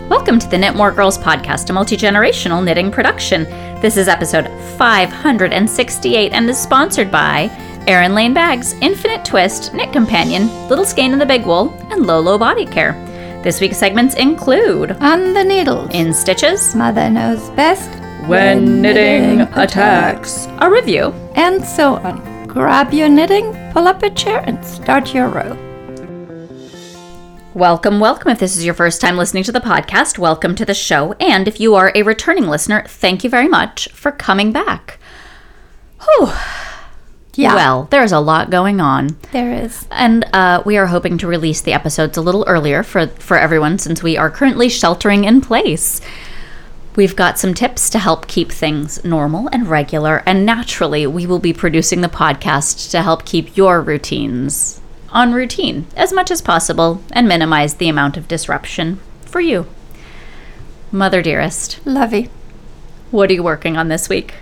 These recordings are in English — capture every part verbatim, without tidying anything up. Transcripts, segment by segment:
Welcome to the Knit More Girls podcast, a multi-generational knitting production. This is episode five hundred sixty-eight and is sponsored by Erin Lane Bags, Infinite Twist, Knit Companion, Little Skein and the Big Wool, and Lolo Body Care. This week's segments include On the Needles, In Stitches, Mother Knows Best, When Knitting Attacks, a review, and so on. Grab your knitting, pull up a chair, and start your row. Welcome, welcome. If this is your first time listening to the podcast, welcome to the show. And if you are a returning listener, thank you very much for coming back. Whew. Yeah. Well, there's a lot going on. There is. And uh, we are hoping to release the episodes a little earlier for, for everyone since we are currently sheltering in place. We've got some tips to help keep things normal and regular. And naturally, we will be producing the podcast to help keep your routines on routine as much as possible and minimize the amount of disruption for you. Mother dearest, Lovey. what are you working on this week?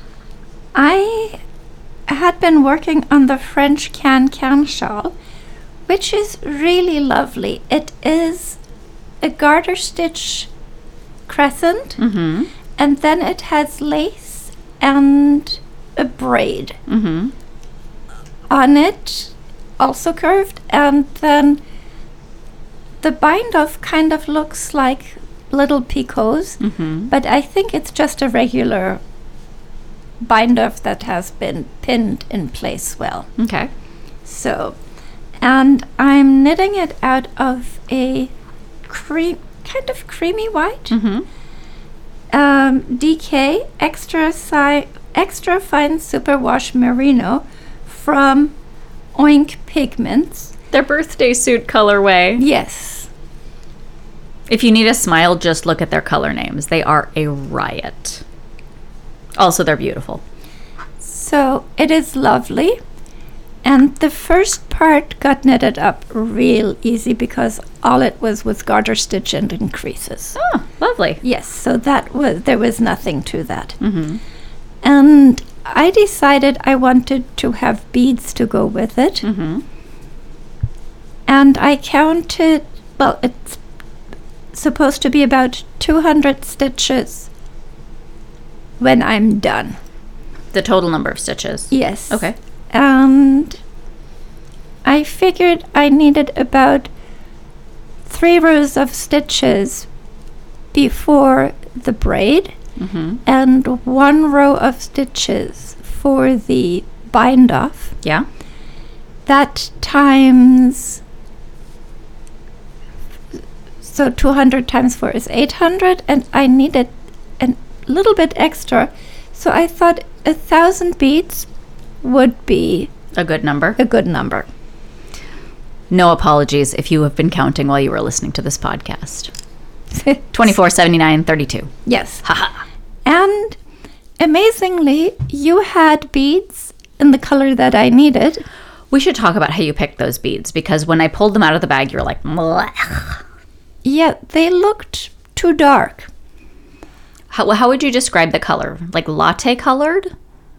I had been working on the French can-can shawl, which is really lovely. It is a garter stitch crescent, Mm-hmm. and then it has lace and a braid Mm-hmm. on it, also curved, and then the bind-off kind of looks like little picots, Mm-hmm. but I think it's just a regular bind-off that has been pinned in place well. Okay. So, and I'm knitting it out of a cream, kind of creamy white, Mm-hmm. um, D K extra si- extra fine superwash merino from Oink Pigments. Their birthday suit colorway. Yes. If you need a smile, just look at their color names. They are a riot. Also, they're beautiful. So it is lovely. And the first part got knitted up real easy because all it was was garter stitch and increases. Oh, lovely. Yes, so that was there was nothing to that. Mm-hmm. And I decided I wanted to have beads to go with it. Mm-hmm. And I counted, well, it's supposed to be about two hundred stitches when I'm done. The total number of stitches. Yes. Okay. And I figured I needed about three rows of stitches before the braid Mm-hmm. and one row of stitches for the bind off. Yeah. That times, so two hundred times four is eight hundred, and I needed a little bit extra, so I thought a thousand beads would be A good number. a good number. No apologies if you have been counting while you were listening to this podcast. twenty-four, seventy-nine, thirty-two. Yes. Haha. And amazingly, you had beads in the color that I needed. We should talk about how you picked those beads because when I pulled them out of the bag, you were like, "Blech." Yeah, they looked too dark. How, how would you describe the color? Like latte colored?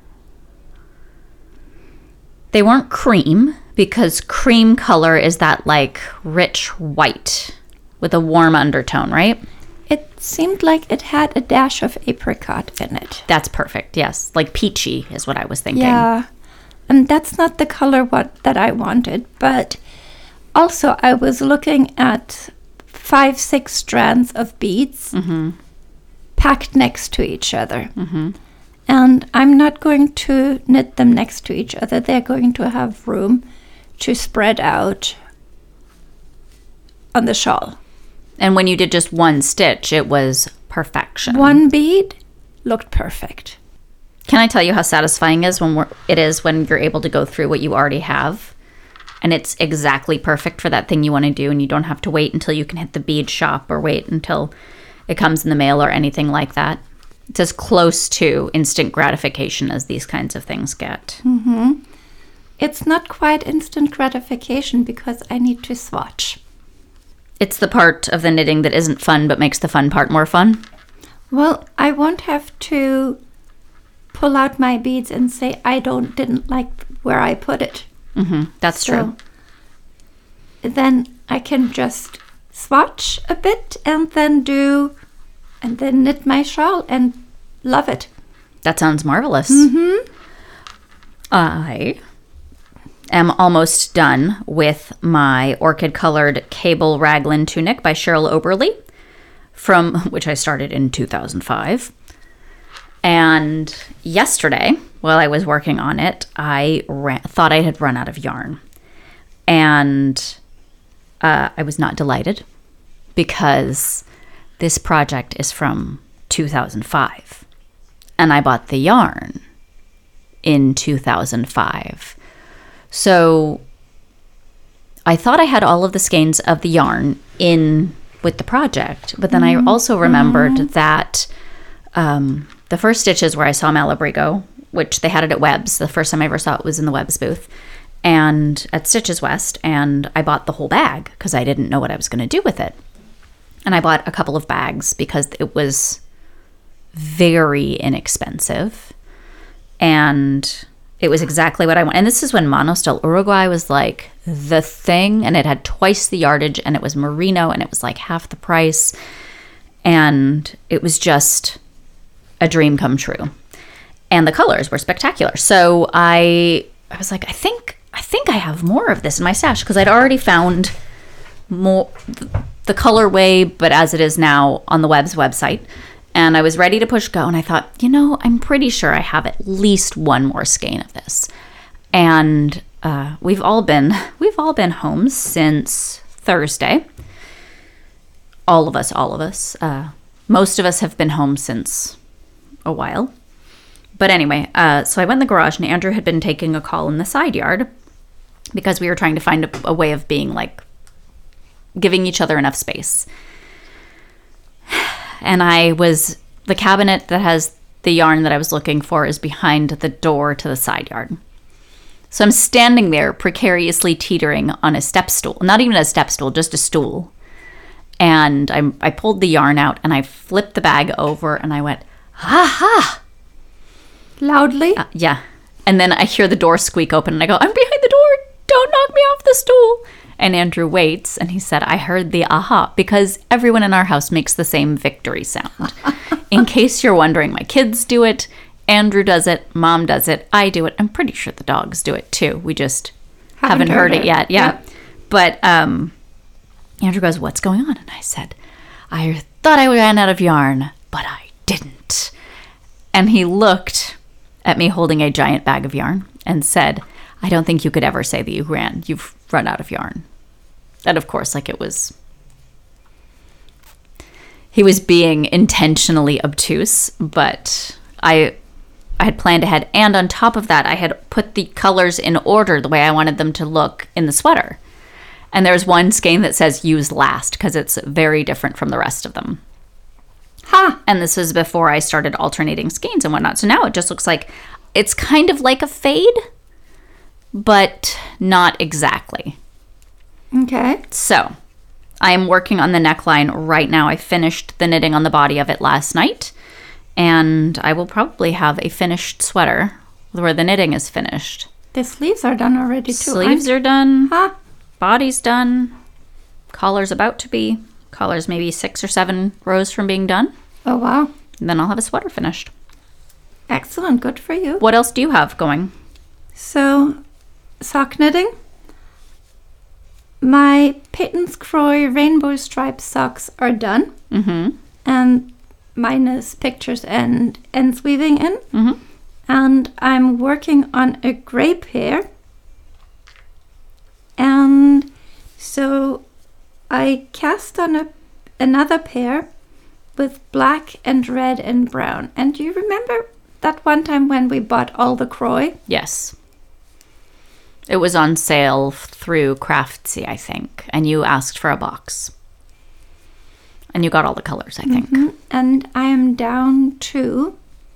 They weren't cream because cream color is that like rich white with a warm undertone, right? It seemed like it had a dash of apricot in it. That's perfect. Yes. Like peachy is what I was thinking. Yeah, and that's not the color what that I wanted, but also I was looking at five, six strands of beads Mm-hmm. packed next to each other. Mm-hmm. And I'm not going to knit them next to each other. They're going to have room to spread out on the shawl. And when you did just one stitch, it was perfection. One bead looked perfect. Can I tell you how satisfying is when we're, it is when you're able to go through what you already have and it's exactly perfect for that thing you want to do and you don't have to wait until you can hit the bead shop or wait until it comes in the mail or anything like that. It's as close to instant gratification as these kinds of things get. Mm-hmm. It's not quite instant gratification because I need to swatch. It's the part of the knitting that isn't fun but makes the fun part more fun. Well, I won't have to pull out my beads and say I don't didn't like where I put it. Mm-hmm. That's So true. Then I can just swatch a bit and then do, and then knit my shawl and love it. That sounds marvelous. Mm-hmm. I am almost done with my orchid-colored cable raglan tunic by Cheryl Oberle, from which I started in two thousand five. And yesterday, while I was working on it, I ran, thought I had run out of yarn. And uh, I was not delighted because this project is from two thousand five. And I bought the yarn in two thousand five. So I thought I had all of the skeins of the yarn in with the project, but then mm-hmm. I also remembered mm-hmm. that um, the first stitches where I saw Malabrigo, which they had it at Webb's, the first time I ever saw it was in the Webb's booth, and at Stitches West, and I bought the whole bag because I didn't know what I was going to do with it. And I bought a couple of bags because it was very inexpensive, and it was exactly what I want. And this is when Monostil Uruguay was like the thing, and it had twice the yardage, and it was merino, and it was like half the price, and it was just a dream come true. And the colors were spectacular. So I I was like, I think I think I have more of this in my stash, because I'd already found more the colorway, but as it is now on the Webb's website. And I was ready to push go, and I thought, you know, I'm pretty sure I have at least one more skein of this. And uh, we've all been we've all been home since Thursday. All of us, all of us. Uh, most of us have been home since a while. But anyway, uh, so I went in the garage, and Andrew had been taking a call in the side yard because we were trying to find a, a way of being like giving each other enough space. And I was, the cabinet that has the yarn that I was looking for is behind the door to the side yard. So I'm standing there precariously teetering on a step stool, not even a step stool, just a stool. And I, I pulled the yarn out, and I flipped the bag over, and I went, ha ha. Loudly? Uh, yeah. And then I hear the door squeak open, and I go, I'm behind the door. Don't knock me off the stool. And Andrew waits, and he said, I heard the aha, because everyone in our house makes the same victory sound. In case you're wondering, my kids do it, Andrew does it, Mom does it, I do it. I'm pretty sure the dogs do it too. We just haven't, haven't heard, heard it, it yet. Yeah. Yep. But um, Andrew goes, what's going on? And I said, I thought I ran out of yarn, but I didn't. And he looked at me holding a giant bag of yarn and said, I don't think you could ever say that you ran. You've run out of yarn. And of course, like it was, he was being intentionally obtuse, but I, I had planned ahead. And on top of that, I had put the colors in order the way I wanted them to look in the sweater. And there's one skein that says use last because it's very different from the rest of them. Ha! Huh. And this was before I started alternating skeins and whatnot. So now it just looks like, it's kind of like a fade, but not exactly. Okay. So I am working on the neckline right now. I finished the knitting on the body of it last night, and I will probably have a finished sweater where the knitting is finished. The sleeves are done already too. Sleeves are done. Huh? Body's done. Collar's about to be. Collar's maybe six or seven rows from being done. Oh, wow. And then I'll have a sweater finished. Excellent. Good for you. What else do you have going? So, sock knitting. My Pitten's Croy rainbow stripe socks are done. Mm-hmm. And mine is pictures and ends weaving in. Mm-hmm. And I'm working on a gray pair. And so I cast on a, another pair with black and red and brown. And do you remember that one time when we bought all the Croy? Yes. It was on sale through Craftsy, I think, and you asked for a box. And you got all the colors, I think. Mm-hmm. And I am down to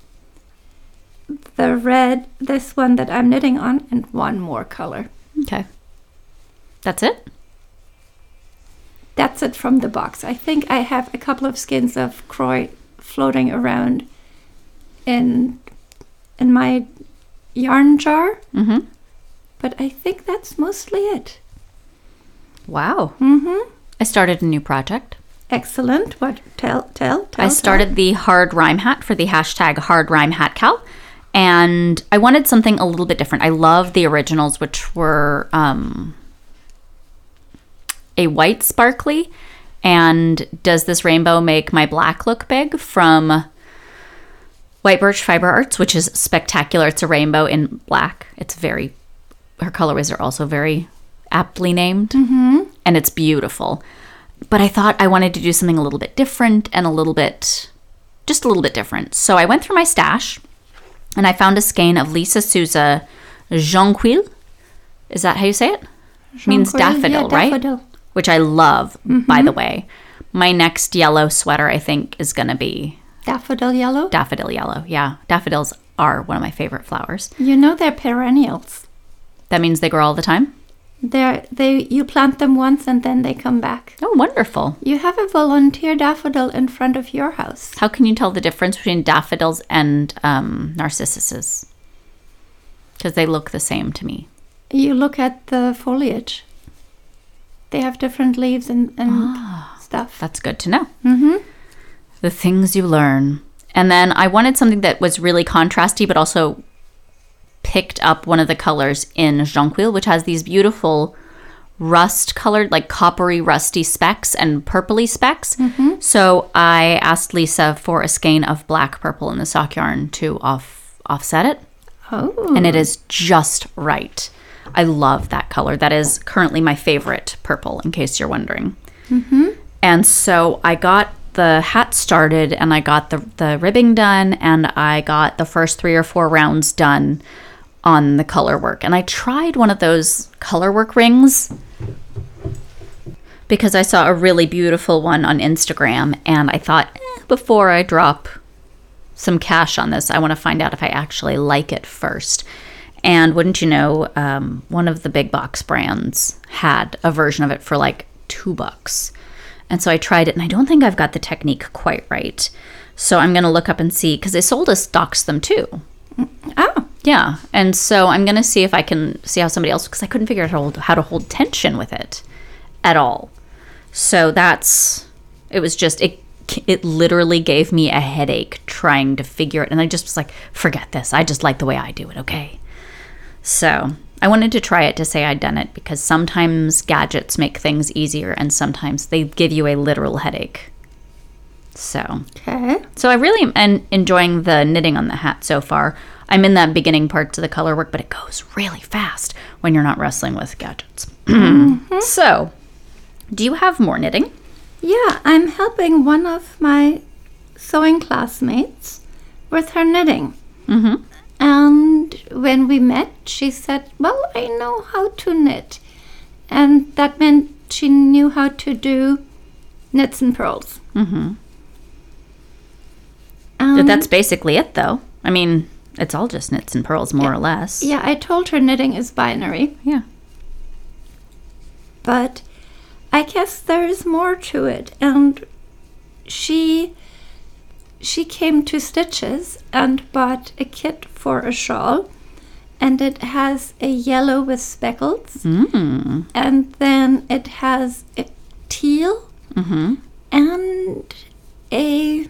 the red, this one that I'm knitting on, and one more color. Okay. That's it? That's it from the box. I think I have a couple of skeins of Croy floating around in in my yarn jar. Mm-hmm. But I think that's mostly it. Wow. Mm-hmm. I started a new project. Excellent. What? Tell, tell, tell. I started tell. the hard rhyme hat for the hashtag hard rhyme hat cal. And I wanted something a little bit different. I love the originals, which were um, a white sparkly. And Does This Rainbow Make My Black Look Big from White Birch Fiber Arts, which is spectacular. It's a rainbow in black. It's very, her colorways are also very aptly named. Mm-hmm. And it's beautiful. But I thought I wanted to do something a little bit different and a little bit, just a little bit different. So I went through my stash and I found a skein of Lisa Souza Jonquil. Is that how you say it? It means daffodil, yeah, right? daffodil. Which I love, Mm-hmm. by the way. My next yellow sweater, I think, is going to be Daffodil yellow? daffodil yellow. Yeah, daffodils are one of my favorite flowers. You know they're perennials. That means they grow all the time? They're, they, you plant them once and then they come back. Oh, wonderful. You have a volunteer daffodil in front of your house. How can you tell the difference between daffodils and um, narcissuses? Because they look the same to me. You look at the foliage. They have different leaves and, and Ah, stuff. That's good to know. Mm-hmm. The things you learn. And then I wanted something that was really contrasty, but also picked up one of the colors in Jonquil, which has these beautiful rust colored, like coppery rusty specks and purpley specks. Mm-hmm. So I asked Lisa for a skein of black purple in the sock yarn to off offset it. Oh. And it is just right. I love that color. That is currently my favorite purple, in case you're wondering. Mm-hmm. And so I got the hat started and I got the, the ribbing done and I got the first three or four rounds done on the color work. And I tried one of those color work rings because I saw a really beautiful one on Instagram and I thought, eh, before I drop some cash on this, I want to find out if I actually like it first. And wouldn't you know, um, one of the big box brands had a version of it for like two bucks. And so I tried it and I don't think I've got the technique quite right. So I'm going to look up and see, because Isolde stocks them too. Oh. Yeah. And so I'm going to see if I can see how somebody else, because I couldn't figure out how to, hold, how to hold tension with it at all. So that's, it was just, it, it literally gave me a headache trying to figure it. And I just was like, forget this. I just like the way I do it. Okay. So I wanted to try it to say I'd done it, because sometimes gadgets make things easier and sometimes they give you a literal headache. So, Okay. so I really am enjoying the knitting on the hat so far. I'm in that beginning parts of the color work, but it goes really fast when you're not wrestling with gadgets. Mm-hmm. So, do you have more knitting? Yeah, I'm helping one of my sewing classmates with her knitting. Mm-hmm. And when we met, she said, well, I know how to knit. And that meant she knew how to do knits and purls. Mm-hmm. Um, That's basically it, though. I mean, it's all just knits and pearls, more or less. Yeah, I told her knitting is binary. Yeah. But I guess there's more to it. And she she came to Stitches and bought a kit for a shawl. And it has a yellow with speckles. Mm. And then it has a teal Mm-hmm. and a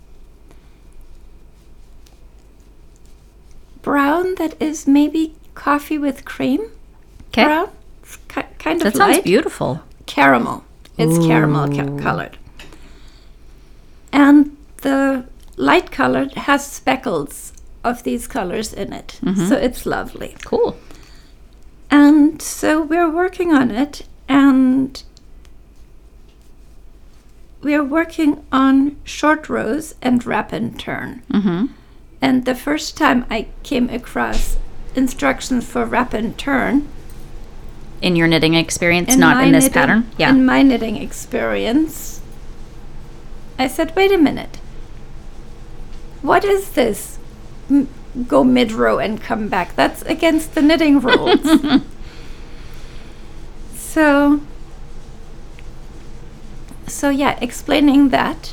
brown that is maybe coffee with cream. Okay. Brown. It's ki- kind of That sounds light. beautiful. Caramel. It's caramel ca- Ooh. colored. And the light colored has speckles of these colors in it. Mhm. So it's lovely. Cool. And so we're working on it, and we're working on short rows and wrap and turn. Mm-hmm. And the first time I came across instructions for wrap and turn, In your knitting experience, in not my in this knitting- pattern? Yeah. in my knitting experience, I said, wait a minute. What is this? M- go mid-row and come back. That's against the knitting rules. so, so yeah, explaining that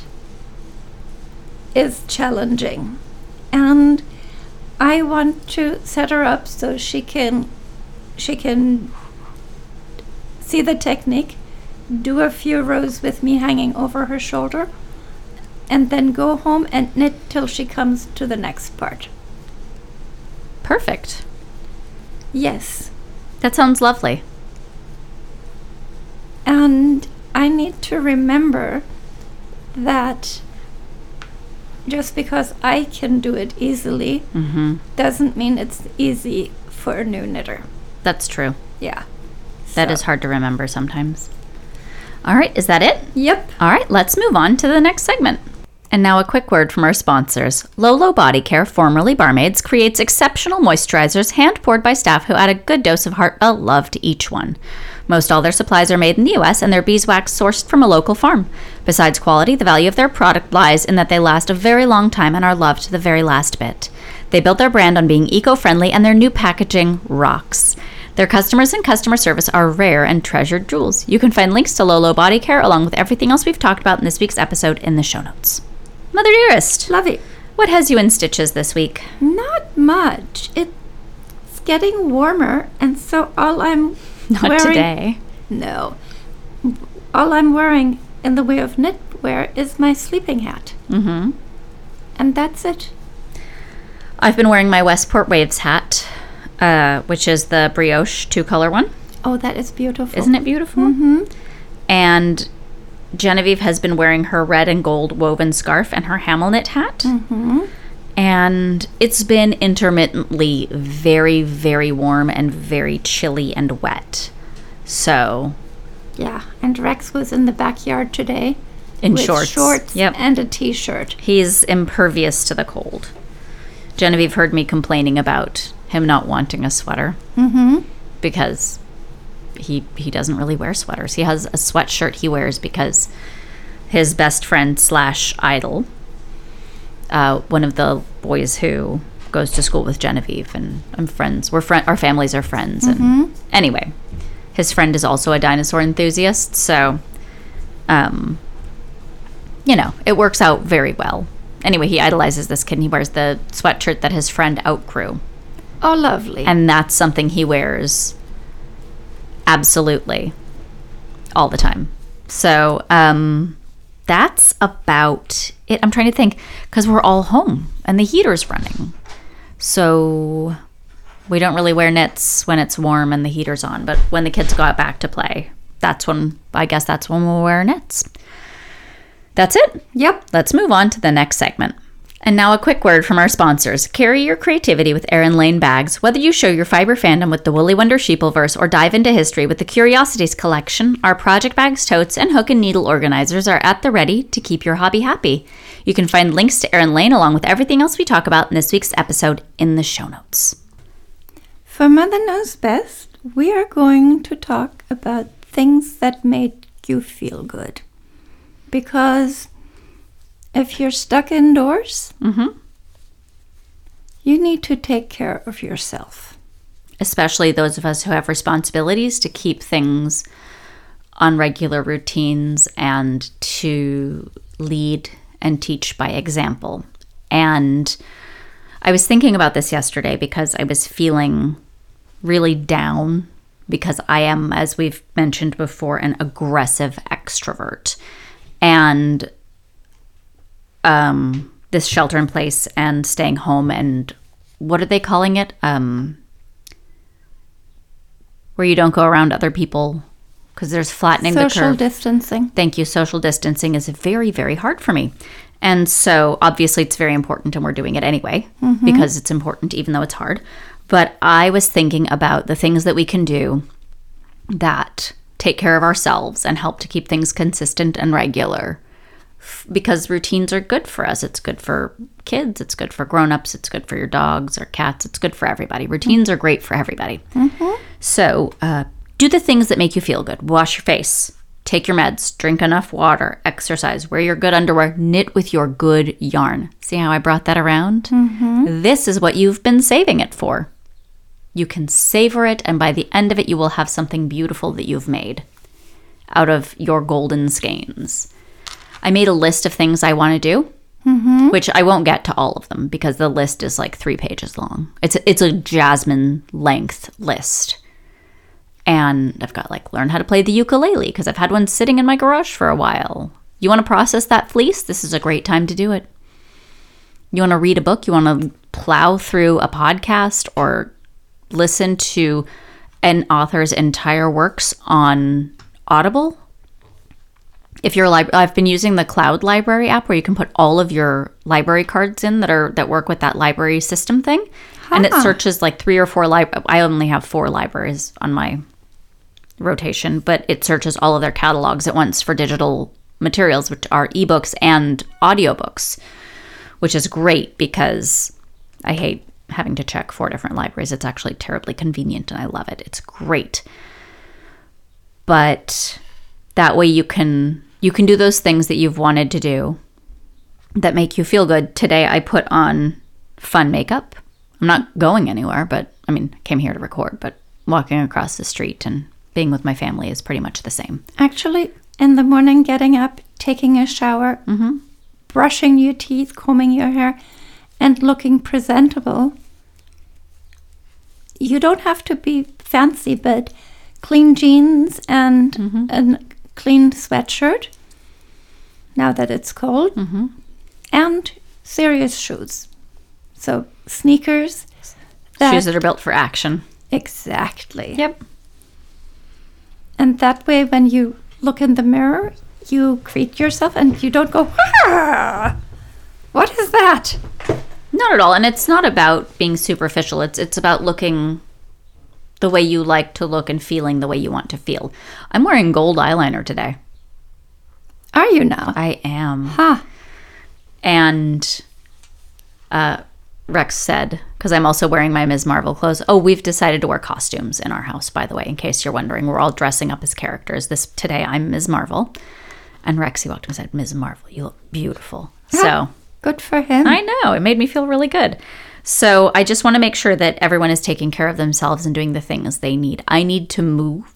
is challenging. And I want to set her up so she can she can see the technique do a few rows with me hanging over her shoulder, and then go home and knit till she comes to the next part. Perfect. Yes. That sounds lovely. And I need to remember that just because I can do it easily Mm-hmm. doesn't mean it's easy for a new knitter. That's true. Yeah. That So- is hard to remember sometimes. All right, is that it? Yep. All right, let's move on to the next segment. And now a quick word from our sponsors. Lolo Body Care, formerly Barmaids, creates exceptional moisturizers hand-poured by staff who add a good dose of heartfelt love to each one. Most all their supplies are made in the U S and their beeswax sourced from a local farm. Besides quality, the value of their product lies in that they last a very long time and are loved to the very last bit. They built their brand on being eco-friendly, and their new packaging rocks. Their customers and customer service are rare and treasured jewels. You can find links to Lolo Body Care along with everything else we've talked about in this week's episode in the show notes. Mother Dearest, Love it. what has you in stitches this week? Not much. It's getting warmer, and so all I'm Not wearing... today. No. All I'm wearing in the way of knitwear is my sleeping hat. Mm-hmm. And that's it. I've been wearing my Westport Waves hat, uh, which is the brioche two-color one. Oh, that is beautiful. Isn't it beautiful? Mm-hmm. And Genevieve has been wearing her red and gold woven scarf and her Hamel knit hat. Mm-hmm. And it's been intermittently very, very warm and very chilly and wet. So, Yeah, and Rex was in the backyard today in with shorts. shorts Yep. and a t-shirt. He's impervious to the cold. Genevieve heard me complaining about him not wanting a sweater Mm-hmm. because he he doesn't really wear sweaters. He has a sweatshirt he wears because his best friend slash idol, uh, one of the boys who goes to school with Genevieve, and I'm friends. We're friend. Our families are friends. And Mhm. anyway, his friend is also a dinosaur enthusiast, so um, you know, it works out very well. Anyway, he idolizes this kid, and he wears the sweatshirt that his friend outgrew. Oh, lovely. And that's something he wears absolutely all the time. So um, that's about it. I'm trying to think because we're all home and the heater's running. So we don't really wear knits when it's warm and the heater's on. But when the kids go out back to play, that's when, I guess that's when we'll wear knits. That's it. Yep. Let's move on to the next segment. And now a quick word from our sponsors. Carry your creativity with Erin Lane bags. Whether you show your fiber fandom with the Woolly Wonder Sheepleverse or dive into history with the Curiosities collection, our project bags, totes, and hook and needle organizers are at the ready to keep your hobby happy. You can find links to Erin Lane along with everything else we talk about in this week's episode in the show notes. For Mother Knows Best, we are going to talk about things that made you feel good. Because if you're stuck indoors, Mm-hmm. you need to take care of yourself. Especially those of us who have responsibilities to keep things on regular routines and to lead and teach by example. And I was thinking about this yesterday because I was feeling really down because I am, as we've mentioned before, an aggressive extrovert. And um, this shelter in place and staying home and what are they calling it? Um, where you don't go around other people because there's flattening the curve. Social distancing. Thank you. Social distancing is very, very hard for me. And so obviously it's very important and we're doing it anyway Mm-hmm. because it's important even though it's hard. But I was thinking about the things that we can do that take care of ourselves and help to keep things consistent and regular F- because routines are good for us. It's good for kids. It's good for grown-ups. It's good for your dogs or cats. It's good for everybody. Routines are great for everybody. Mm-hmm. So uh, do the things that make you feel good. Wash your face. Take your meds. Drink enough water. Exercise. Wear your good underwear. Knit with your good yarn. See how I brought that around? Mm-hmm. This is what you've been saving it for. You can savor it, and by the end of it, you will have something beautiful that you've made out of your golden skeins. I made a list of things I want to do, Mm-hmm. which I won't get to all of them because the list is like three pages long. It's a, it's a Jasmine length list. And done, I've got like learn how to play the ukulele because I've had one sitting in my garage for a while. You want to process that fleece? This is a great time to do it. You want to read a book? You want to plow through a podcast or listen to an author's entire works on Audible? If you're a lib- I've been using the Cloud Library app where you can put all of your library cards in that are that work with that library system thing. Huh. And it searches like three or four lib- I only have four libraries on my rotation, but it searches all of their catalogs at once for digital materials, which are ebooks and audiobooks, which is great because I hate having to check four different libraries. It's actually terribly convenient and I love it. It's great. But that way you can you can do those things that you've wanted to do that make you feel good. Today I put on fun makeup. I'm not going anywhere, but I mean, I came here to record, but walking across the street and being with my family is pretty much the same. Actually, in the morning, getting up, taking a shower, Mm-hmm. brushing your teeth, combing your hair, and looking presentable. You don't have to be fancy, but clean jeans and Mm-hmm. a clean sweatshirt, now that it's cold, Mm-hmm. and serious shoes. So sneakers. That, Shoes that are built for action. Exactly. Yep. And that way, when you look in the mirror, you greet yourself and you don't go, ah, what is that? Not at all. And it's not about being superficial. It's it's about looking the way you like to look and feeling the way you want to feel. I'm wearing gold eyeliner today. Are you now? I am. Huh. And uh, Rex said, because I'm also wearing my Miz Marvel clothes. Oh, we've decided to wear costumes in our house, by the way, in case you're wondering. We're all dressing up as characters. This today, I'm Miz Marvel. And Rex, he walked up and said, Miz Marvel, you look beautiful. So good for him. I know. It made me feel really good. So I just want to make sure that everyone is taking care of themselves and doing the things they need. I need to move.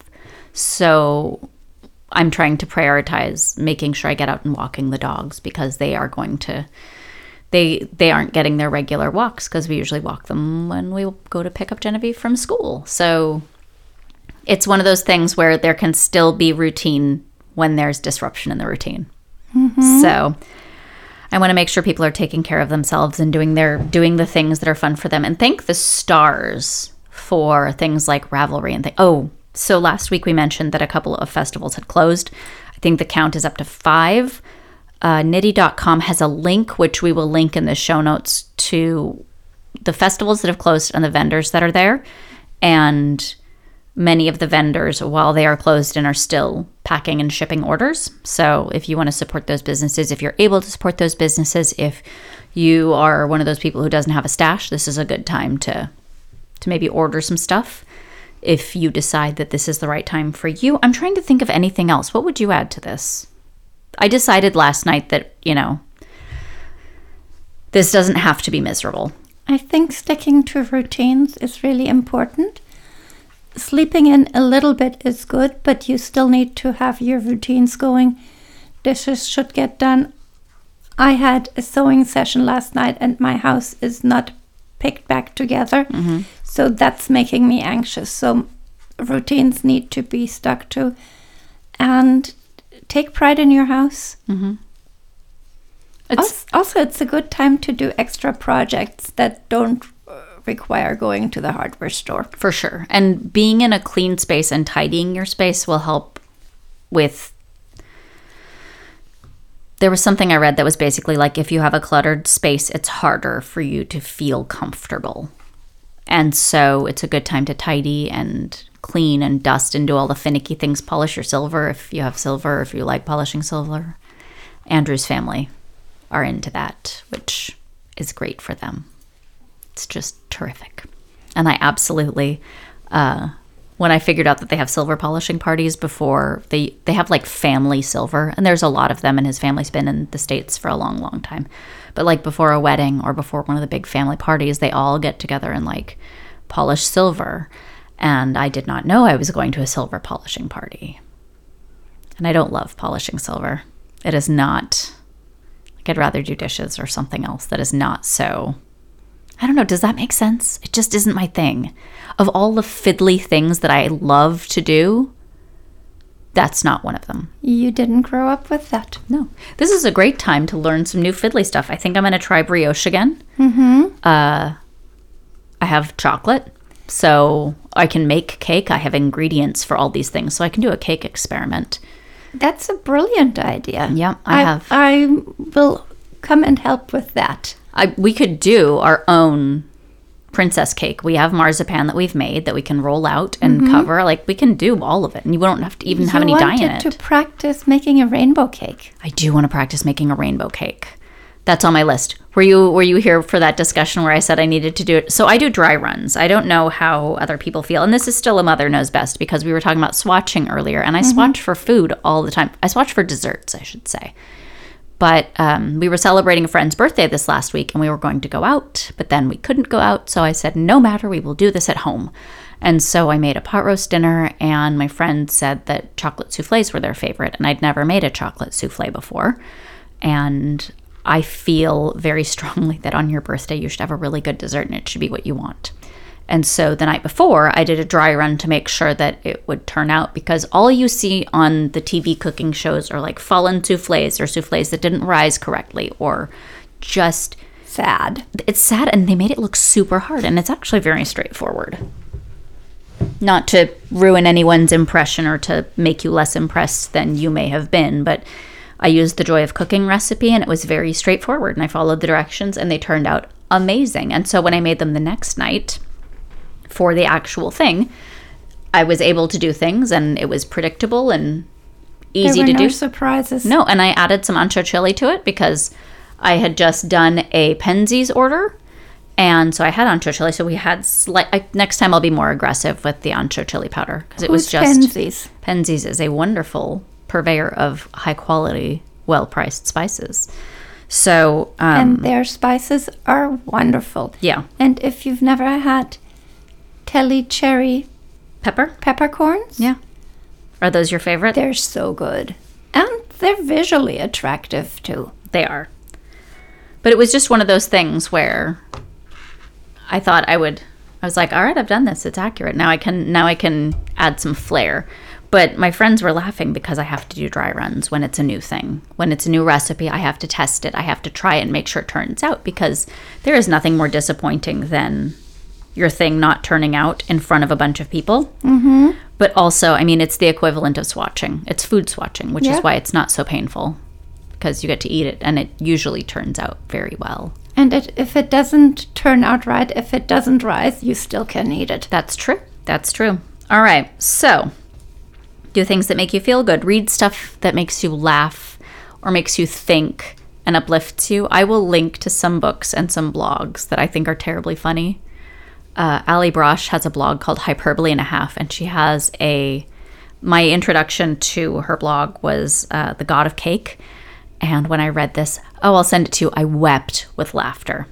So I'm trying to prioritize making sure I get out and walking the dogs because they are going to, they they aren't getting their regular walks because we usually walk them when we go to pick up Genevieve from school. So it's one of those things where there can still be routine when there's disruption in the routine. Mm-hmm. So I want to make sure people are taking care of themselves and doing their doing the things that are fun for them. And thank the stars for things like Ravelry and things. Oh, so last week we mentioned that a couple of festivals had closed. I think the count is up to five. Uh, Nitty dot com has a link, which we will link in the show notes, to the festivals that have closed and the vendors that are there. And many of the vendors, while they are closed and are still packing and shipping orders. So if you want to support those businesses, if you're able to support those businesses, if you are one of those people who doesn't have a stash, this is a good time to to maybe order some stuff. If you decide that this is the right time for you. I'm trying to think of anything else. What would you add to this? I decided last night that, you know, this doesn't have to be miserable. I think sticking to routines is really important. Sleeping in a little bit is good, but you still need to have your routines going. Dishes should get done. I had a sewing session last night and my house is not picked back together. Mm-hmm. So that's making me anxious. So routines need to be stuck to. And take pride in your house. Mm-hmm. It's, also, it's a good time to do extra projects that don't require going to the hardware store. For sure. And being in a clean space and tidying your space will help with... There was something I read that was basically like if you have a cluttered space, it's harder for you to feel comfortable. And so it's a good time to tidy and clean and dust and do all the finicky things. Polish your silver if you have silver, if you like polishing silver. Andrew's family are into that, which is great for them. It's just terrific. And I absolutely, uh, when I figured out that they have silver polishing parties before, they, they have like family silver, and there's a lot of them, and his family's been in the States for a long, long time. But like before a wedding or before one of the big family parties, they all get together and like polish silver. And I did not know I was going to a silver polishing party. And I don't love polishing silver. It is not, like I'd rather do dishes or something else that is not so I don't know. Does that make sense? It just isn't my thing. Of all the fiddly things that I love to do, that's not one of them. You didn't grow up with that. No. This is a great time to learn some new fiddly stuff. I think I'm going to try brioche again. Mm-hmm. Uh, I have chocolate, so I can make cake. I have ingredients for all these things, so I can do a cake experiment. That's a brilliant idea. Yeah, I, I have. I will come and help with that. I, we could do our own princess cake. We have marzipan that we've made that we can roll out and mm-hmm. cover. Like, we can do all of it, and you don't have to even you have any dye in it. You wanted to practice making a rainbow cake. I do want to practice making a rainbow cake. That's on my list. Were you were you here for that discussion where I said I needed to do it? So I do dry runs. I don't know how other people feel, and this is still a mother knows best, because we were talking about swatching earlier, and I mm-hmm. swatch for food all the time. I swatch for desserts, I should say. But um, we were celebrating a friend's birthday this last week, and we were going to go out, but then we couldn't go out. So I said, no matter, we will do this at home. And so I made a pot roast dinner, and my friend said that chocolate soufflés were their favorite, and I'd never made a chocolate souffle before. And I feel very strongly that on your birthday, you should have a really good dessert, and it should be what you want. And so the night before, I did a dry run to make sure that it would turn out, because all you see on the T V cooking shows are like fallen soufflés or soufflés that didn't rise correctly, or just sad. It's sad, and they made it look super hard, and it's actually very straightforward. Not to ruin anyone's impression or to make you less impressed than you may have been, but I used the Joy of Cooking recipe, and it was very straightforward, and I followed the directions, and they turned out amazing. And so when I made them the next night for the actual thing, I was able to do things, and it was predictable and easy there were to no do. Surprises. No, and I added some ancho chili to it because I had just done a Penzeys order, and so I had ancho chili. So we had slight. I, next time I'll be more aggressive with the ancho chili powder, because it was just Penzeys. Penzeys is a wonderful purveyor of high quality, well priced spices. So um, and their spices are wonderful. Yeah, and if you've never had Telly cherry pepper peppercorns, yeah, are those your favorite? They're so good, and they're visually attractive too. They are. But it was just one of those things where I thought I would. I was like, all right, I've done this. It's accurate. Now I can. Now I can add some flair. But my friends were laughing because I have to do dry runs when it's a new thing. When it's a new recipe, I have to test it. I have to try it and make sure it turns out, because there is nothing more disappointing than your thing not turning out in front of a bunch of people. Mm-hmm. But also, I mean, it's the equivalent of swatching. It's food swatching, which yeah. is why it's not so painful, because you get to eat it, and it usually turns out very well. And it, if it doesn't turn out right, if it doesn't rise, you still can eat it. That's true. That's true. All right. So do things that make you feel good. Read stuff that makes you laugh or makes you think and uplifts you. I will link to some books and some blogs that I think are terribly funny. Uh, Ali Brosh has a blog called Hyperbole and a Half, and she has a... My introduction to her blog was uh, The God of Cake. And when I read this, oh, I'll send it to you, I wept with laughter.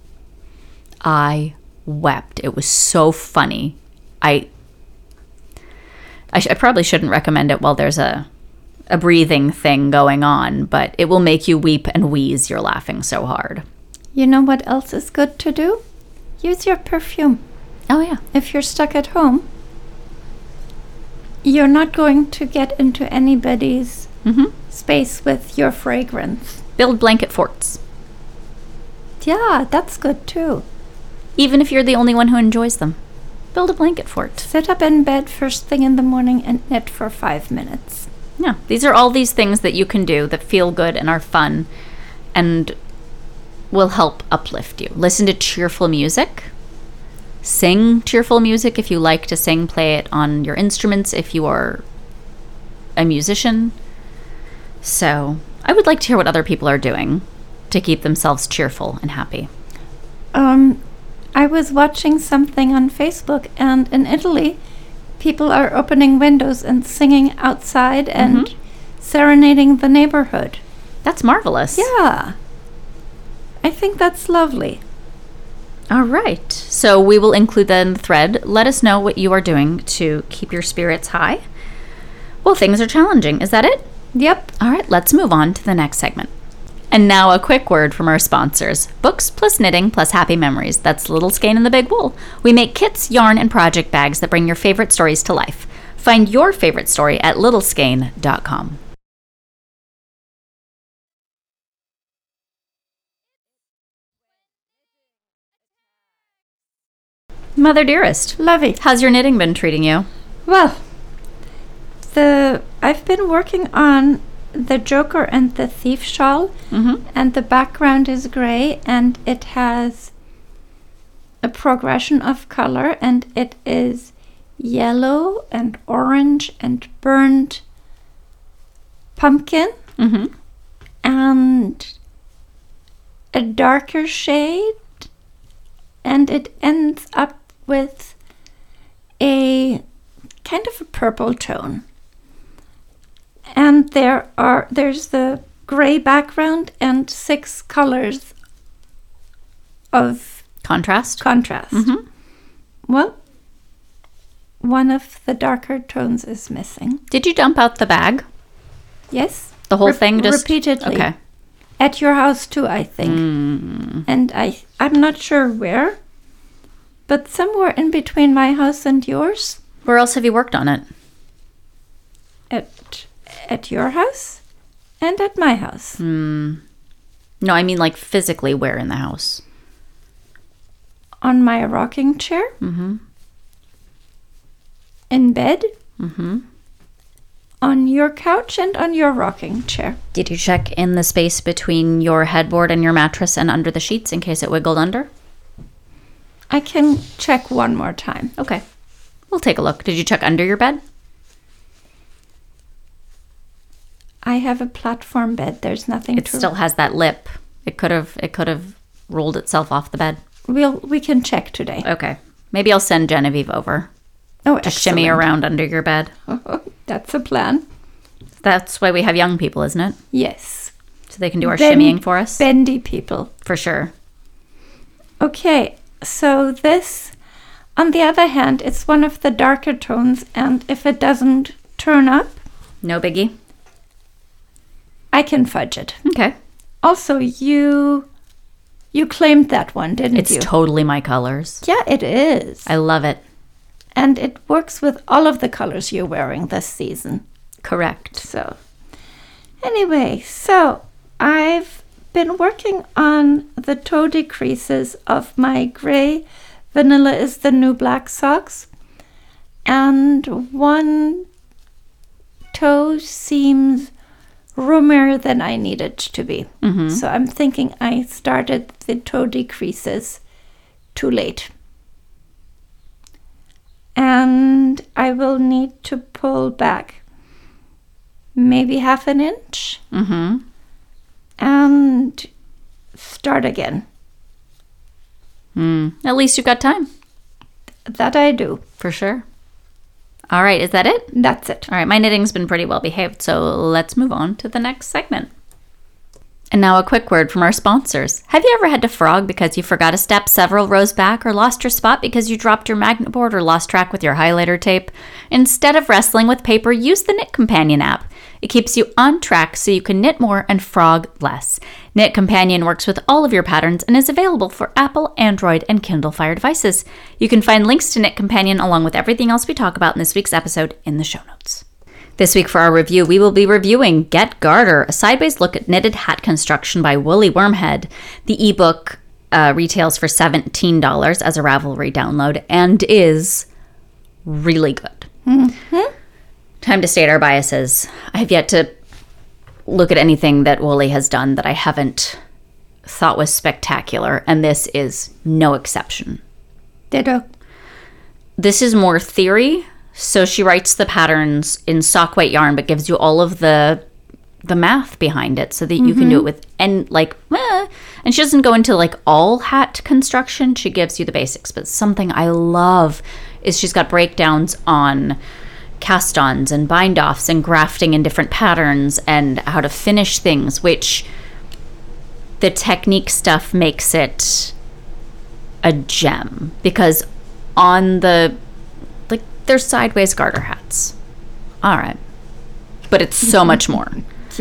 I wept. It was so funny. I... I, sh- I probably shouldn't recommend it while there's a a breathing thing going on, but it will make you weep and wheeze. You're laughing so hard. You know what else is good to do? Use your perfume. Oh, yeah. If you're stuck at home, you're not going to get into anybody's mm-hmm. space with your fragrance. Build blanket forts. Yeah, that's good too. Even if you're the only one who enjoys them. Build a blanket fort. Sit up in bed first thing in the morning and knit for five minutes. Yeah, these are all these things that you can do that feel good and are fun and will help uplift you. Listen to cheerful music. Sing cheerful music if you like to sing. Play it on your instruments if you are a musician. So I would like to hear what other people are doing to keep themselves cheerful and happy. Um... I was watching something on Facebook, and in Italy, people are opening windows and singing outside and mm-hmm. serenading the neighborhood. That's marvelous. Yeah. I think that's lovely. All right. So we will include that in the thread. Let us know what you are doing to keep your spirits high. Well, things are challenging. Is that it? Yep. All right. Let's move on to the next segment. And now a quick word from our sponsors. Books plus knitting plus happy memories. That's Little Skein and the Big Wool. We make kits, yarn, and project bags that bring your favorite stories to life. Find your favorite story at little skein dot com. Mother dearest, Lovey. how's your knitting been treating you? Well, the I've been working on the Joker and the Thief shawl, Mm-hmm. and the background is gray, and it has a progression of color, and it is yellow and orange and burnt pumpkin Mm-hmm. and a darker shade, and it ends up with a kind of a purple tone. And there are there's the gray background and six colors of Contrast? contrast. Mm-hmm. Well, one of the darker tones is missing. Did you dump out the bag? Yes. The whole Re- thing just... repeatedly. Okay. At your house too, I think. Mm. And I I'm not sure where, but somewhere in between my house and yours. Where else have you worked on it? At at your house and at my house. Mm. No, I mean like physically where in the house? On my rocking chair, Mm-hmm. in bed, Mm-hmm. on your couch, and on your rocking chair. Did you check in the space between your headboard and your mattress and under the sheets in case it wiggled under? I can check one more time. Okay. We'll take a look. Did you check under your bed? I have a platform bed. There's nothing It to still has that lip. It could have it could have rolled itself off the bed. We'll we can check today. Okay. Maybe I'll send Genevieve over Oh, to shimmy around under your bed. That's a plan. That's why we have young people, isn't it? Yes. So they can do our Ben- shimmying for us. Bendy people. For sure. Okay, so this, on the other hand, it's one of the darker tones, and if it doesn't turn up, No biggie. I can fudge it. Okay. Also, you you claimed that one, didn't It's you? totally my colors. Yeah, it is. I love it. And it works with all of the colors you're wearing this season. Correct. So, anyway, so I've been working on the toe decreases of my gray Vanilla is the New Black socks. And one toe seems roomier than I need it to be. Mm-hmm. So I'm thinking I started the toe decreases too late. And I will need to pull back maybe half an inch Mm-hmm. and start again. Mm. At least you've got time. That I do. For sure. All right. Is that it? That's it. All right. My knitting's been pretty well behaved. So let's move on to the next segment. And now a quick word from our sponsors. Have you ever had to frog because you forgot a step several rows back, or lost your spot because you dropped your magnet board or lost track with your highlighter tape? Instead of wrestling with paper, use the Knit Companion app. It keeps you on track so you can knit more and frog less. Knit Companion works with all of your patterns and is available for Apple, Android, and Kindle Fire devices. You can find links to Knit Companion along with everything else we talk about in this week's episode in the show notes. This week for our review, we will be reviewing Get Garter, a sideways look at knitted hat construction by Woolly Wormhead. The ebook uh, retails for seventeen dollars as a Ravelry download and is really good. Mm-hmm. Time to state our biases. I have yet to look at anything that Woolly has done that I haven't thought was spectacular, and this is no exception. Ditto. This is more theory. So she writes the patterns in sock white yarn, but gives you all of the the math behind it so that you can do it with, and like, eh. And she doesn't go into like all hat construction. She gives you the basics. But something I love is she's got breakdowns on cast-ons and bind-offs and grafting in different patterns and how to finish things, which the technique stuff makes it a gem, because on the they're sideways garter hats. All right. But it's so much more. Yeah.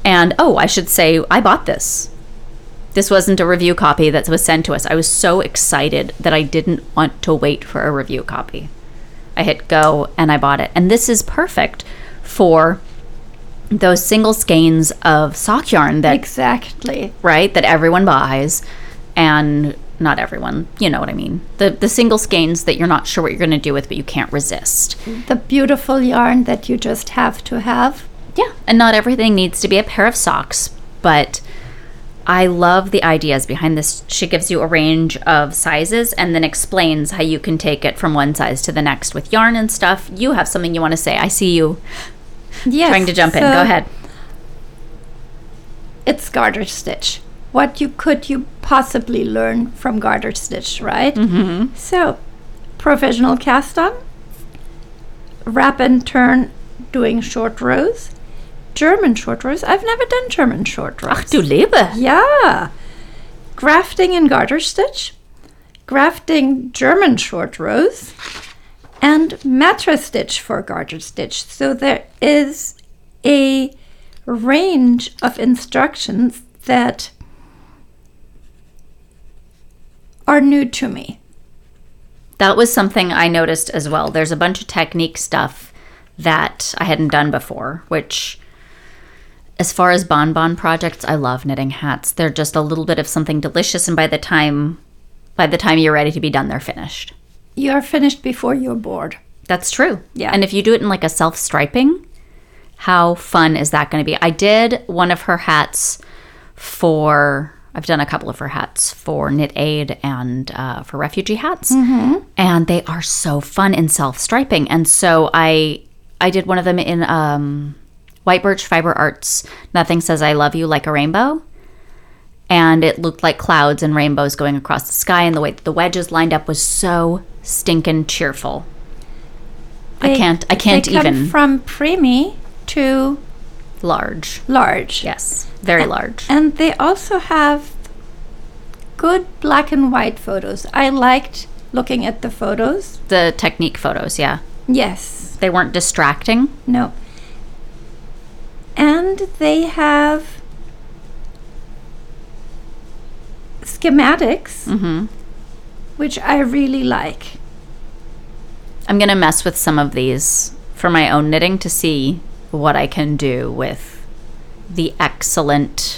And, oh, I should say, I bought this. This wasn't a review copy that was sent to us. I was so excited that I didn't want to wait for a review copy. I hit go and I bought it. And this is perfect for those single skeins of sock yarn that Exactly. right, that everyone buys, and not everyone, you know what I mean. The the single skeins that you're not sure what you're going to do with, but you can't resist. The beautiful yarn that you just have to have. Yeah, and not everything needs to be a pair of socks, but I love the ideas behind this. She gives you a range of sizes and then explains how you can take it from one size to the next with yarn and stuff. You have something you want to say. I see you Yes, trying to jump in. so Go ahead. It's garter stitch. What you could you possibly learn from garter stitch, right? Mm-hmm. So, provisional cast on, wrap and turn doing short rows, German short rows. I've never done German short rows. Ach du Liebe. Yeah. Grafting in garter stitch, grafting German short rows, and mattress stitch for garter stitch. So there is a range of instructions that are new to me. That was something I noticed as well. There's a bunch of technique stuff that I hadn't done before, which, as far as bonbon projects, I love knitting hats. They're just a little bit of something delicious, and by the time by the time you're ready to be done, they're finished. You are finished before you're bored. That's true. Yeah. And if you do it in like a self-striping, how fun is that going to be? I did one of her hats for, I've done a couple of her hats for Knit Aid and uh, for refugee hats. Mm-hmm. And they are so fun in self-striping. And so I I did one of them in um, White Birch Fiber Arts, Nothing Says I Love You Like a Rainbow. And it looked like clouds and rainbows going across the sky. And the way that the wedges lined up was so stinking cheerful. They, I can't, I can't they come even. from preemie to Large. large. Yes, very large. And they also have good black and white photos. I liked looking at the photos. The technique photos, yeah. Yes. They weren't distracting. No. And they have schematics, Mm-hmm. which I really like. I'm going to mess with some of these for my own knitting to see what I can do with the excellent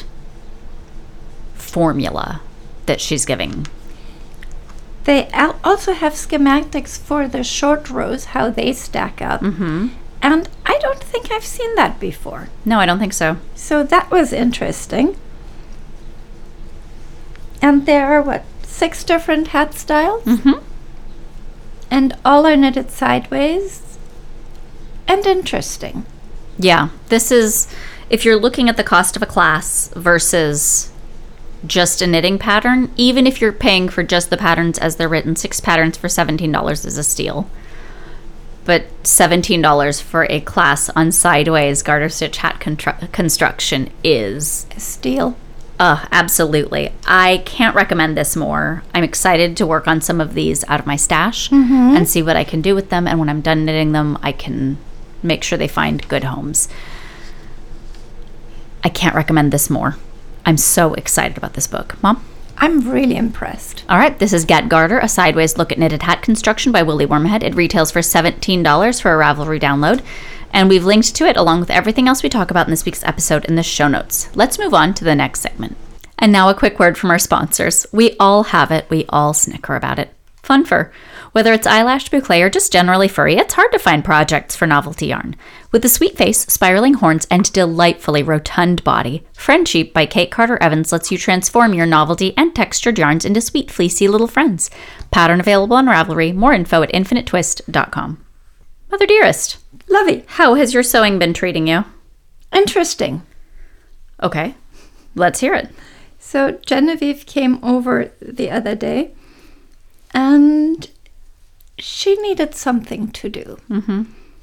formula that she's giving. They al- also have schematics for the short rows, how they stack up. Mm-hmm. And I don't think I've seen that before. No, I don't think so. So that was interesting. And there are, what, six different hat styles? Mm-hmm. And all are knitted sideways. And interesting. Yeah, this is, if you're looking at the cost of a class versus just a knitting pattern, even if you're paying for just the patterns as they're written, six patterns for seventeen dollars is a steal. But seventeen dollars for a class on sideways garter stitch hat contru- construction is A steal. Uh, absolutely. I can't recommend this more. I'm excited to work on some of these out of my stash Mm-hmm. and see what I can do with them. And when I'm done knitting them, I can make sure they find good homes. I can't recommend this more. I'm so excited about this book. Mom? I'm really impressed. All right, this is Get Garter, a sideways look at knitted hat construction by Willie Wormhead. It retails for seventeen dollars for a Ravelry download. And we've linked to it along with everything else we talk about in this week's episode in the show notes. Let's move on to the next segment. And now a quick word from our sponsors. We all have it. We all snicker about it. Fun fur. Whether it's eyelash boucle or just generally furry, it's hard to find projects for novelty yarn. With the sweet face, spiraling horns, and delightfully rotund body, Friendsheep by Kate Carter Evans lets you transform your novelty and textured yarns into sweet, fleecy little friends. Pattern available on Ravelry. More info at infinite twist dot com. Mother dearest, Lovey. how has your sewing been treating you? Interesting. Okay, let's hear it. So Genevieve came over the other day and she needed something to do. Mm-hmm.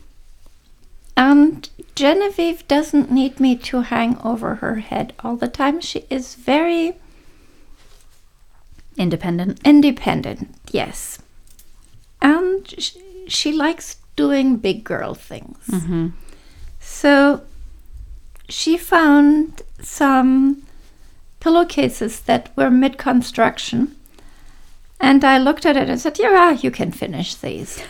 And Genevieve doesn't need me to hang over her head all the time. She is very Independent. independent, yes. And sh- she likes doing big girl things. Mm-hmm. So she found some pillowcases that were mid-construction. And I looked at it and said, yeah, you can finish these.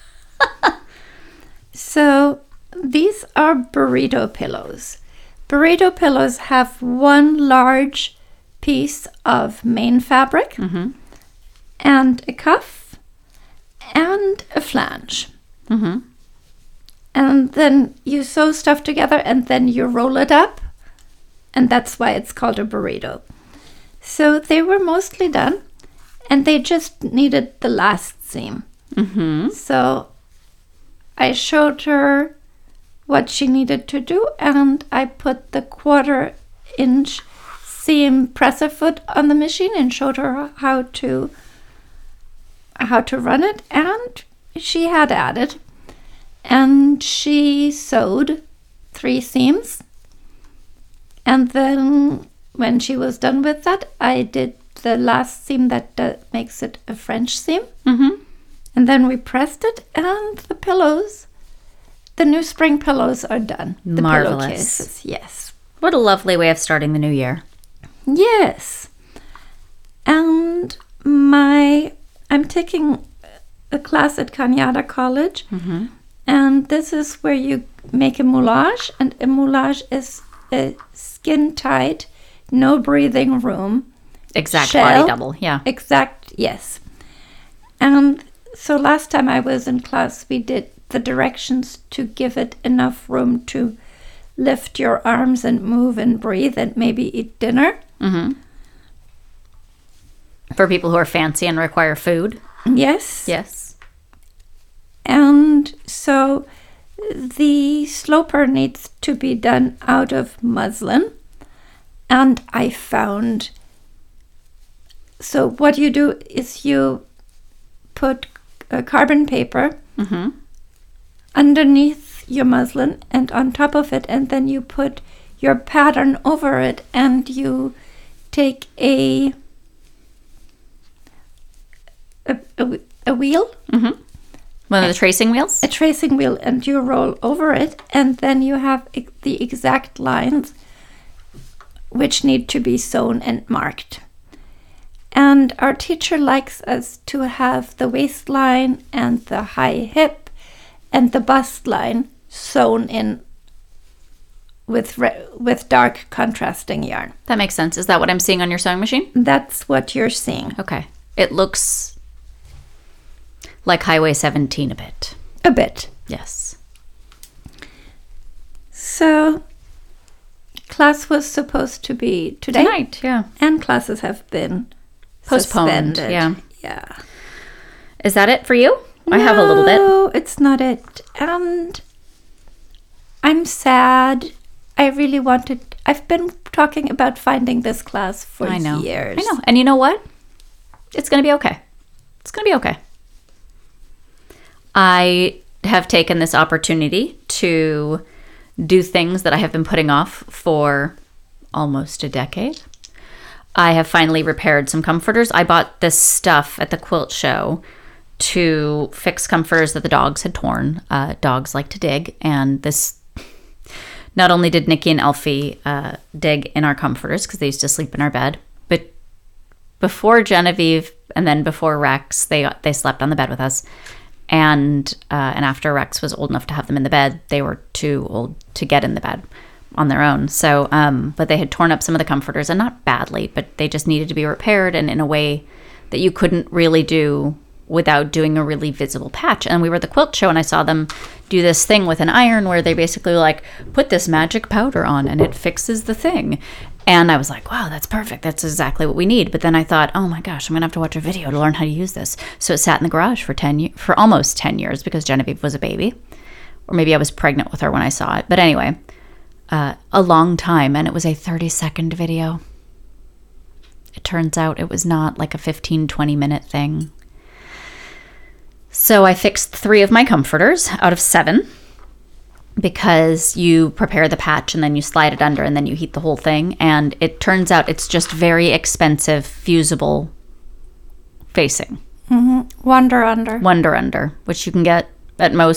So these are burrito pillows. Burrito pillows have one large piece of main fabric Mm-hmm. and a cuff and a flange. Mm-hmm. And then you sew stuff together and then you roll it up. And that's why it's called a burrito. So they were mostly done and they just needed the last seam. Mm-hmm. So I showed her what she needed to do and I put the quarter inch seam presser foot on the machine and showed her how to how to run it, and she had at it. And she sewed three seams. And then when she was done with that, I did the last seam that uh, makes it a French seam. Mm-hmm. And then we pressed it, and the pillows, the new spring pillows are done. The Marvelous. pillowcases, yes. What a lovely way of starting the new year. Yes. And my, I'm taking a class at Cañada College. Mm-hmm. And this is where you make a moulage, and a moulage is a skin-tight, no breathing room. Exact shell. body double, yeah. Exact, yes. And so last time I was in class, we did the directions to give it enough room to lift your arms and move and breathe and maybe eat dinner. Mm-hmm. For people who are fancy and require food. Yes. Yes. And so the sloper needs to be done out of muslin. And I found, so what you do is you put uh, carbon paper Mm-hmm. underneath your muslin and on top of it, and then you put your pattern over it, and you take a a, a, a wheel, Mm-hmm. One of the tracing wheels? a tracing wheel, and you roll over it, and then you have e- the exact lines which need to be sewn and marked. And our teacher likes us to have the waistline and the high hip and the bust line sewn in with re- with dark contrasting yarn. That makes sense. Is that what I'm seeing on your sewing machine? That's what you're seeing. Okay. It looks like Highway seventeen a bit. A bit. Yes. So class was supposed to be today. Tonight, yeah. And classes have been Postponed, suspended. yeah. Yeah. Is that it for you? I have a little bit. No, it's not it. And I'm sad. I really wanted... I've been talking about finding this class for I know. years. I know. And you know what? It's going to be okay. It's going to be okay. I have taken this opportunity to do things that I have been putting off for almost a decade. I have finally repaired some comforters. I bought this stuff at the quilt show to fix comforters that the dogs had torn. Uh, dogs like to dig, and this not only did Nikki and Elfie uh, dig in our comforters because they used to sleep in our bed, but before Genevieve and then before Rex, they they slept on the bed with us. And uh, and after Rex was old enough to have them in the bed, they were too old to get in the bed on their own. So, um, but they had torn up some of the comforters, and not badly, but they just needed to be repaired, and in a way that you couldn't really do without doing a really visible patch. And we were at the quilt show, and I saw them do this thing with an iron where they basically like put this magic powder on and it fixes the thing. And I was like, wow, that's perfect. That's exactly what we need. But then I thought, oh my gosh, I'm gonna have to watch a video to learn how to use this. So it sat in the garage for ten years, for almost ten years, because Genevieve was a baby, or maybe I was pregnant with her when I saw it. But anyway, uh, a long time, and it was a thirty second video. It turns out it was not like a fifteen, twenty minute thing. So I fixed three of my comforters out of seven, because you prepare the patch and then you slide it under and then you heat the whole thing. And it turns out it's just very expensive, fusible facing. Mm-hmm. Wonder Under. Wonder Under, which you can get at most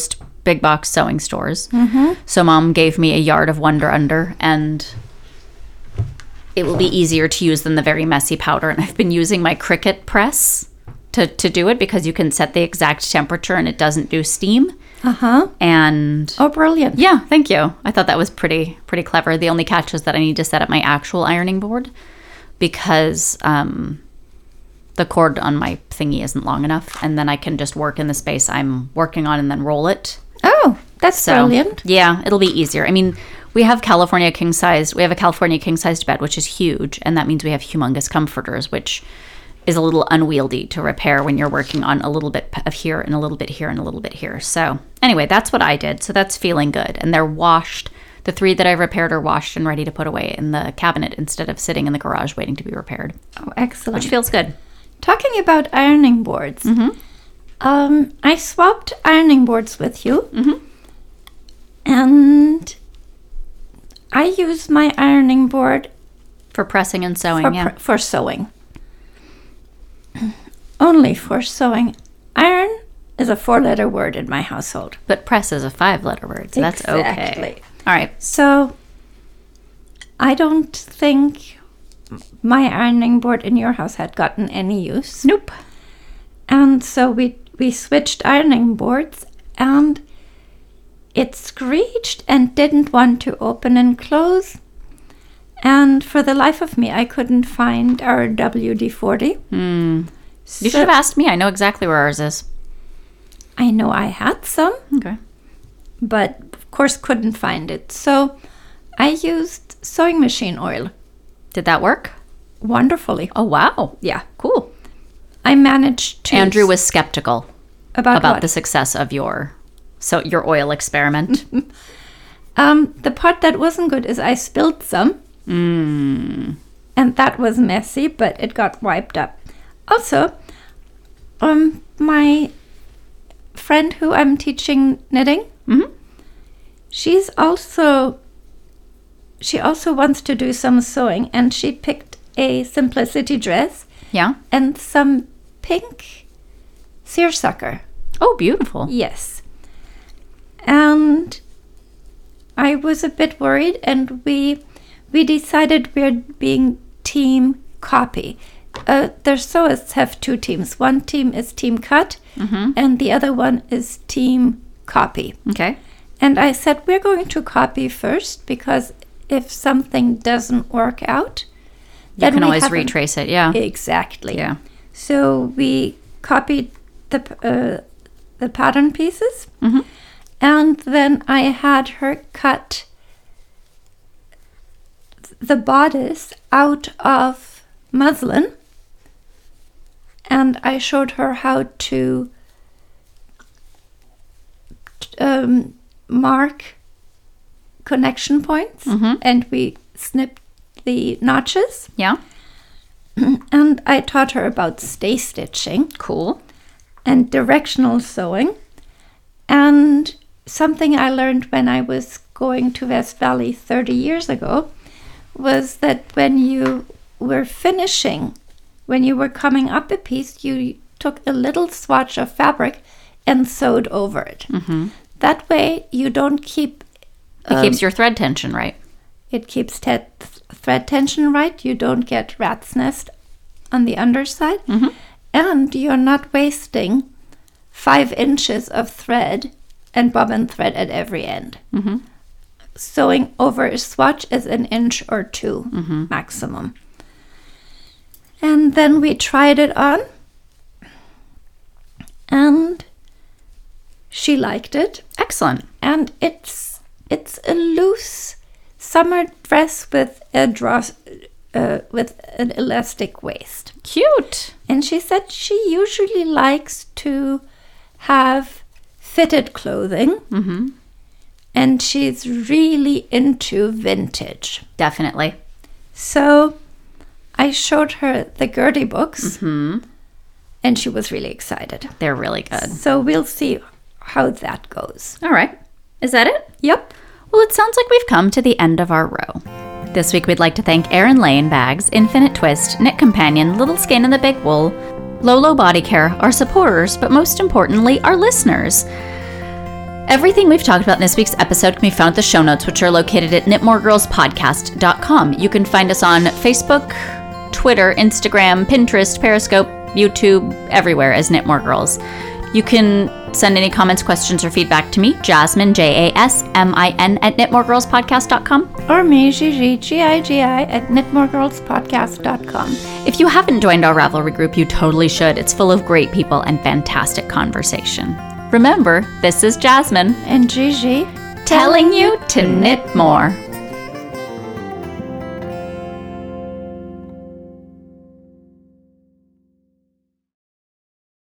big box sewing stores. Mm-hmm. So Mom gave me a yard of Wonder Under, and it will be easier to use than the very messy powder. And I've been using my Cricut press to, to do it because you can set the exact temperature and it doesn't do steam. Uh-huh. And Oh, brilliant. yeah, thank you. I thought that was pretty pretty clever. The only catch is that I need to set up my actual ironing board because um, the cord on my thingy isn't long enough, and then I can just work in the space I'm working on and then roll it. Oh, that's So brilliant. yeah, it'll be easier. I mean, we have California king size. We have a California king sized bed, which is huge, and that means we have humongous comforters, which is a little unwieldy to repair when you're working on a little bit of here and a little bit here and a little bit here. So anyway, that's what I did. So that's feeling good. And they're washed. The three that I've repaired are washed and ready to put away in the cabinet instead of sitting in the garage waiting to be repaired, Oh, excellent. which feels good. Talking about ironing boards, Mm-hmm. um, I swapped ironing boards with you, Mhm. and I use my ironing board For pressing and sewing, for, yeah. pr- for sewing. Only for sewing. Iron is a four-letter word in my household. But press is a five-letter word, so that's okay. Exactly. All right. So I don't think my ironing board in your house had gotten any use. Nope. And so we we switched ironing boards, and it screeched and didn't want to open and close. And for the life of me, I couldn't find our W D forty. Hmm. You So- should have asked me. I know exactly where ours is. I know I had some, Okay. but of course couldn't find it. So I used sewing machine oil Did that work? wonderfully. Oh, wow. Yeah. Cool. I managed to... Andrew was skeptical About, about what? the success of your so your oil experiment. Um, the part that wasn't good is I spilled some. mm. And that was messy, but it got wiped up. Also, um, my friend who I'm teaching knitting, Mhm. she's also, she also wants to do some sewing, and she picked a simplicity dress Yeah. and some pink seersucker. Oh, beautiful. Yes. And I was a bit worried, and we we decided we're being team copy. Uh, their sewists have two teams. One team is team cut, Mm-hmm. and the other one is team copy. Okay. And I said we're going to copy first, because if something doesn't work out, You then can we always haven't- retrace it. Yeah. Exactly. Yeah. So we copied the p- uh, the pattern pieces, Mm-hmm. and then I had her cut the bodice out of muslin, and I showed her how to um, mark connection points, Mhm. and we snipped the notches. Yeah. And I taught her about stay stitching Cool. and directional sewing. And something I learned when I was going to West Valley thirty years ago was that when you were finishing, when you were coming up a piece, you took a little swatch of fabric and sewed over it. Mm-hmm. That way you don't keep... It um, keeps your thread tension right. It keeps te- thread tension right. You don't get rat's nest on the underside. Mhm. And you're not wasting five inches of thread and bobbin thread at every end. Mm-hmm. Sewing over a swatch is an inch or two Mm-hmm. maximum. And then we tried it on, and she liked it. Excellent. And it's it's a loose summer dress with a draw, uh, with an elastic waist. Cute. And she said she usually likes to have fitted clothing, Mm-hmm. and she's really into vintage. Definitely. So I showed her the Gertie books, Hmm. and she was really excited. They're really good. So we'll see how that goes. All right. Is that it? Yep. Well, it sounds like we've come to the end of our row. This week, we'd like to thank Erin Lane Bags, Infinite Twist, Knit Companion, Little Skein and the Big Wool, Lolo Body Care, our supporters, but most importantly, our listeners. Everything we've talked about in this week's episode can be found in the show notes, which are located at knit more girls podcast dot com. You can find us on Facebook, Twitter, Instagram, Pinterest, Periscope, YouTube, everywhere as Knit More Girls. You can send any comments, questions, or feedback to me, Jasmine, J A S M I N, at knit more girls podcast dot com. Or me, Gigi, G I G I, at knit more girls podcast dot com. If you haven't joined our Ravelry group, you totally should. It's full of great people and fantastic conversation. Remember, this is Jasmine and Gigi telling you to knit more.